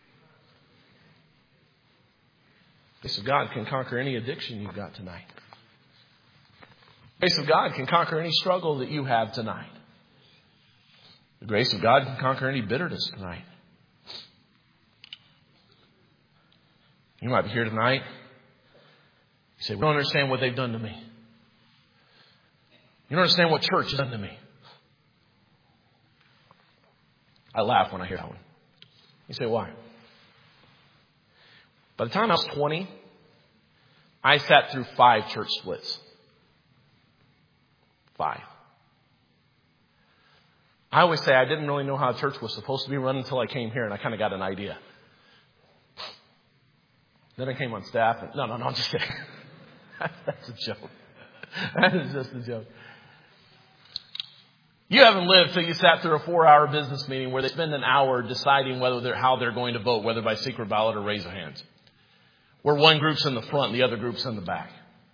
Grace of God can conquer any addiction you've got tonight. The grace of God can conquer any struggle that you have tonight. The grace of God can conquer any bitterness tonight. You might be here tonight. You say, we don't understand what they've done to me. You don't understand what church has done to me. I laugh when I hear that one. You say, why? By the time I was 20, I sat through 5 church splits. 5. I always say I didn't really know how church was supposed to be run until I came here, and I kind of got an idea. Then I came on staff. And, no, I'm just kidding. That's a joke. That is just a joke. You haven't lived till you sat through a 4-hour business meeting where they spend an hour deciding how they're going to vote, whether by secret ballot or raise of hands. Where one group's in the front and the other group's in the back.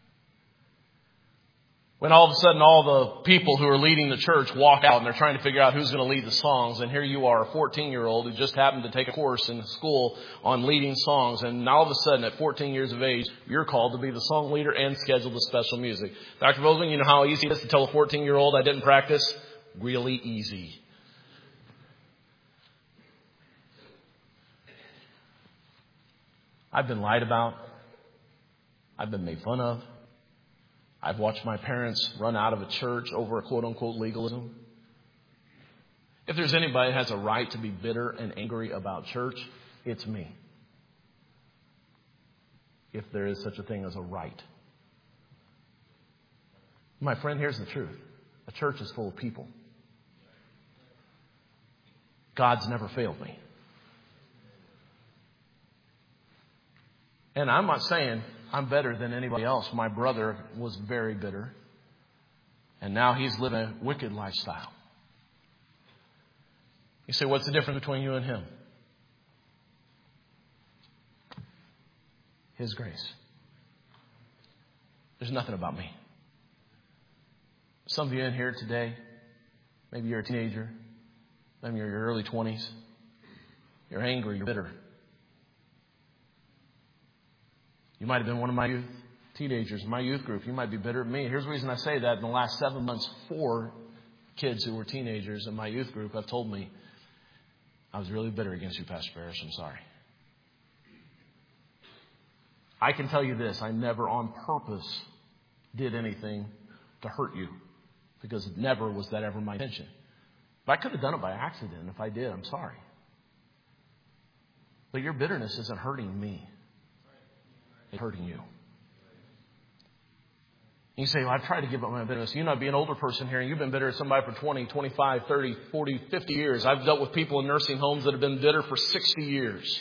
When all of a sudden all the people who are leading the church walk out and they're trying to figure out who's going to lead the songs. And here you are, a 14-year-old who just happened to take a course in school on leading songs. And all of a sudden at 14 years of age, you're called to be the song leader and schedule the special music. Dr. Bozeman, you know how easy it is to tell a 14-year-old I didn't practice? Really easy. I've been lied about. I've been made fun of. I've watched my parents run out of a church over a quote-unquote legalism. If there's anybody that has a right to be bitter and angry about church, it's me. If there is such a thing as a right. My friend, here's the truth. A church is full of people. God's never failed me. And I'm not saying I'm better than anybody else. My brother was very bitter. And now he's living a wicked lifestyle. You say, what's the difference between you and him? His grace. There's nothing about me. Some of you in here today, maybe you're a teenager, maybe you're in your early 20s. You're angry, you're bitter. You might have been one of my teenagers in my youth group. You might be bitter at me. Here's the reason I say that. In the last 7 months, 4 kids who were teenagers in my youth group have told me, I was really bitter against you, Pastor Parrish. I'm sorry. I can tell you this, I never on purpose did anything to hurt you, because never was that ever my intention. But I could have done it by accident. If I did, I'm sorry. But your bitterness isn't hurting me. It's hurting you. You say, well, I've tried to give up my bitterness. You might be an older person here, and you've been bitter at somebody for 20, 25, 30, 40, 50 years. I've dealt with people in nursing homes that have been bitter for 60 years.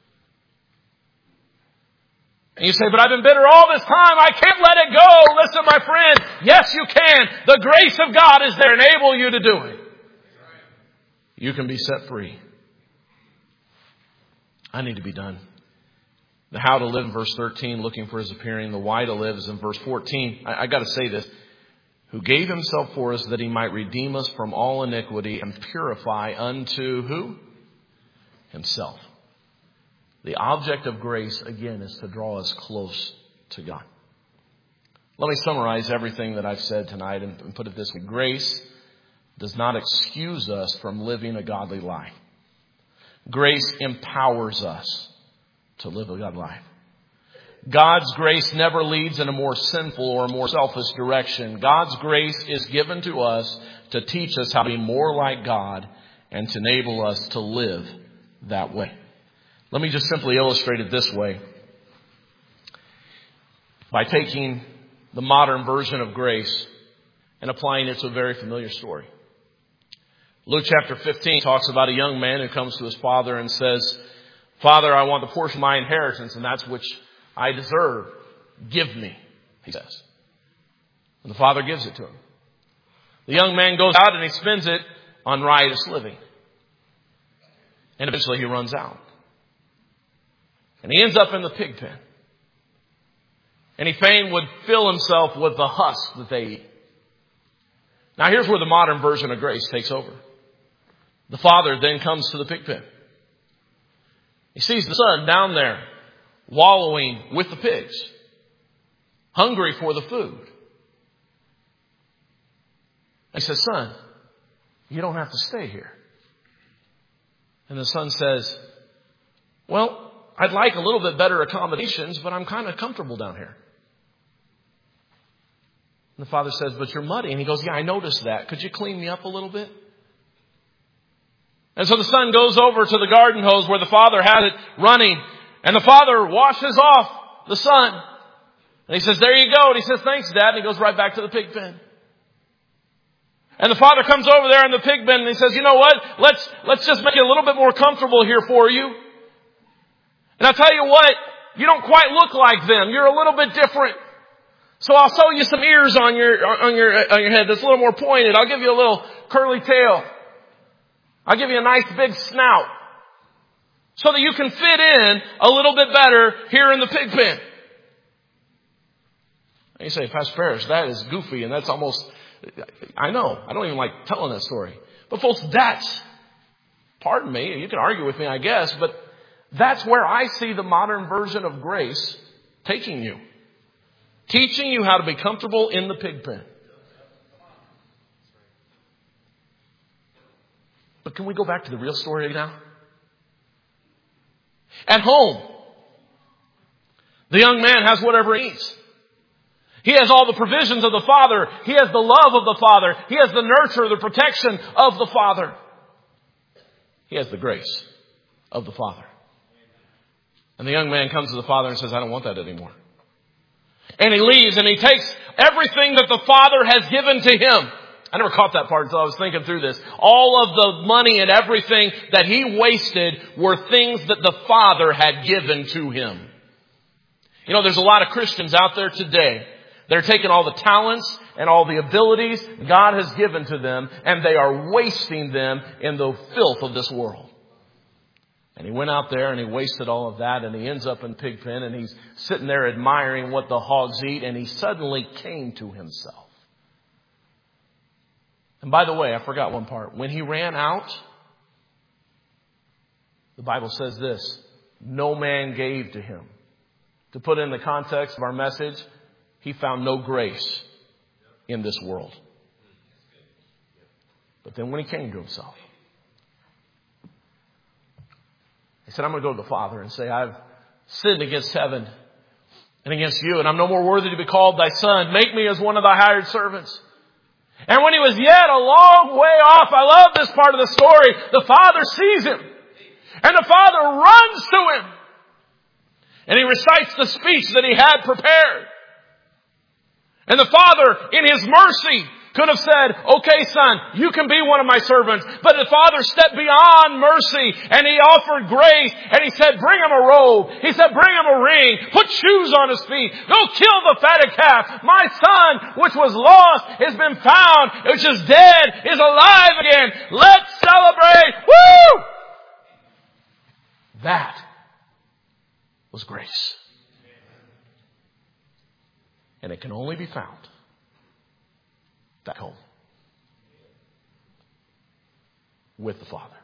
And you say, but I've been bitter all this time. I can't let it go. Listen, my friend. Yes, you can. The grace of God is there to enable you to do it. You can be set free. I need to be done. The how to live in verse 13, looking for his appearing. The why to live is in verse 14. I got to say this. Who gave himself for us that he might redeem us from all iniquity and purify unto who? Himself. The object of grace, again, is to draw us close to God. Let me summarize everything that I've said tonight and put it this way. Grace does not excuse us from living a godly life. Grace empowers us to live a godly life. God's grace never leads in a more sinful or a more selfish direction. God's grace is given to us to teach us how to be more like God and to enable us to live that way. Let me just simply illustrate it this way. By taking the modern version of grace and applying it to a very familiar story. Luke chapter 15 talks about a young man who comes to his father and says, Father, I want the portion of my inheritance, and that's which I deserve. Give me, he says. And the father gives it to him. The young man goes out and he spends it on riotous living. And eventually he runs out. And he ends up in the pig pen. And he fain would fill himself with the husk that they eat. Now here's where the modern version of grace takes over. The father then comes to the pig pen. He sees the son down there wallowing with the pigs, hungry for the food. He says, son, you don't have to stay here. And the son says, well, I'd like a little bit better accommodations, but I'm kind of comfortable down here. And the father says, but you're muddy. And he goes, yeah, I noticed that. Could you clean me up a little bit? And so the son goes over to the garden hose where the father had it running. And the father washes off the son. And he says, there you go. And he says, thanks, Dad. And he goes right back to the pig pen. And the father comes over there in the pig pen and he says, you know what? Let's just make it a little bit more comfortable here for you. And I'll tell you what, you don't quite look like them. You're a little bit different. So I'll sew you some ears on your head that's a little more pointed. I'll give you a little curly tail. I'll give you a nice big snout so that you can fit in a little bit better here in the pig pen. And you say, Pastor Parrish, that is goofy and that's almost, I know, I don't even like telling that story. But folks, that's, pardon me, you can argue with me, I guess, but that's where I see the modern version of grace taking you. Teaching you how to be comfortable in the pig pen. But can we go back to the real story now? At home, the young man has whatever he needs. He has all the provisions of the Father. He has the love of the Father. He has the nurture, the protection of the Father. He has the grace of the Father. And the young man comes to the Father and says, I don't want that anymore. And he leaves and he takes everything that the Father has given to him. I never caught that part until I was thinking through this. All of the money and everything that he wasted were things that the Father had given to him. You know, there's a lot of Christians out there today. They're taking all the talents and all the abilities God has given to them, and they are wasting them in the filth of this world. And he went out there and he wasted all of that, and he ends up in pig pen, and he's sitting there admiring what the hogs eat, and he suddenly came to himself. And by the way, I forgot one part. When he ran out, the Bible says this, no man gave to him. To put in the context of our message, he found no grace in this world. But then when he came to himself, he said, I'm going to go to the Father and say, I've sinned against heaven and against you, and I'm no more worthy to be called thy son. Make me as one of thy hired servants. And when he was yet a long way off, I love this part of the story, the father sees him. And the father runs to him. And he recites the speech that he had prepared. And the father, in his mercy, could have said, okay, son, you can be one of my servants. But the father stepped beyond mercy and he offered grace. And he said, bring him a robe. He said, bring him a ring. Put shoes on his feet. Go kill the fatted calf. My son, which was lost, has been found. Which is dead, is alive again. Let's celebrate. Woo! That was grace. And it can only be found back home with the Father.